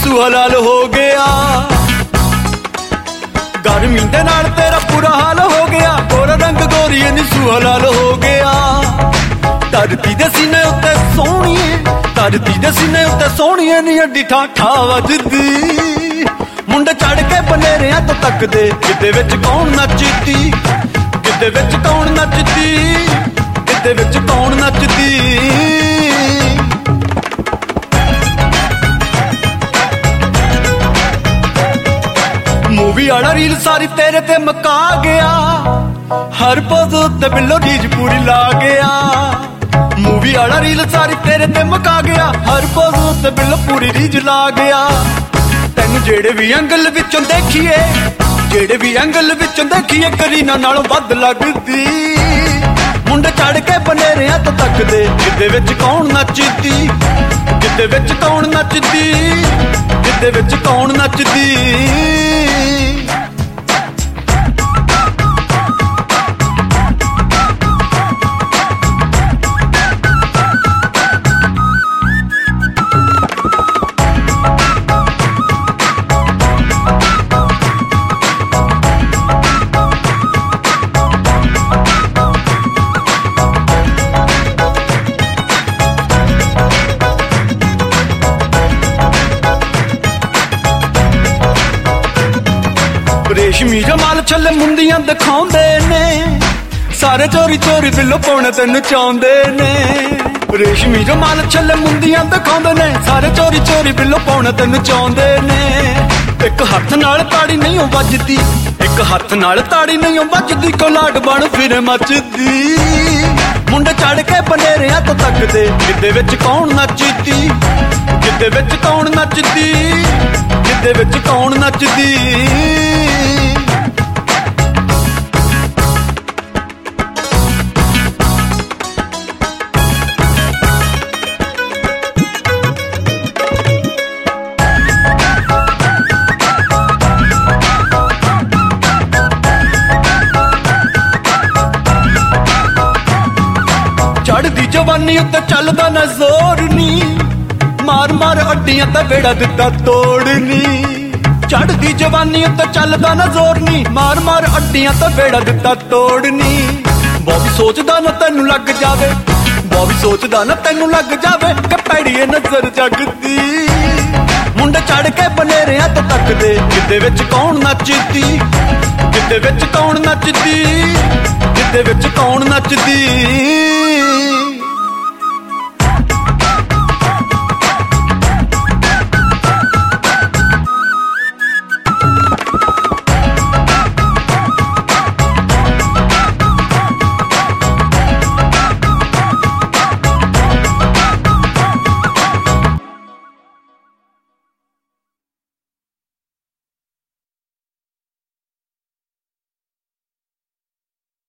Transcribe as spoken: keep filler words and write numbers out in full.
सूहा लाल हो गया। गर्मी दे नाल तेरा बुरा हाल हो गया, गोरा रंग गोरीए नी सूहा लाल हो गया। धरती दे सीने उत्ते सोहणीए, धरती दे सीने उत्ते सोहणीए नी अड्डी ठा ठा वजदी। मुंडे चढ़ के बनेरियां तो तकदे, गिद्दे विच कौन नचदी, गिद्दे विच कौन नचदी, गिद्दे विच कौन नचदी। मूवी आला रील सारी तेरे ते मका गया, हर पोज उत्ते बिल्लो रीज पूरी ला गया। मूवी आला रील सारी तेरे ते मका गया, हर पोज उत्ते बिल्लो पूरी रीज ला गया। तैनू जेड़े भी एंगल विचों देखिए, जेड़े भी एंगल विचों देखिए, करीना नालों वध लगदी। मुंडे चढ़ के बनेरियां तो तकदे, गिद्दे विच कौन नचदी, गिद्दे विच कौन नचदी, गिद्दे विच कौन नचदी। रेशमी जमाल छले मुंदियां दिखाउंदे ने, सारे चोरी चोरी बिल्लो पाउणे तैनू चाहुंदे ने। रेशमी जमाल छले मुंदियां दिखाउंदे ने, सारे चोरी चोरी बिल्लो पाउणे तैनू चाहुंदे ने। एक हत्थ नाल ताड़ी नहीं वजदी, एक हत्थ नाल ताड़ी नहीं वजदी, कोलाड बन फिर मचदी। मुंडे चढ़ के बनेरियां तो तकदे, गिद्दे विच कौन नचदी, गिद्दे विच कौन नचदी, गिद्दे विच कौन नचदी। चढ़दी जवानी उत्ते चलदा ना जोर नी, मार मार अड्डियां ते बेड़ा दिता तोड़नी। चढ़दी जवानी उत्ते चलदा ना जोर नी, मार मार अड्डियां ते बेड़ा दिता तोड़नी। बॉबी सोचदा ना तैनू लग जावे, बॉबी सोचदा ना तैनू लग जावे, कि पैड़ीए नजर जगदी। मुंडे चढ़ के बनेरियां तो तकदे, गिद्दे विच कौन नचदी, गिद्दे विच कौन नचदी, गिद्दे विच कौन नचदी।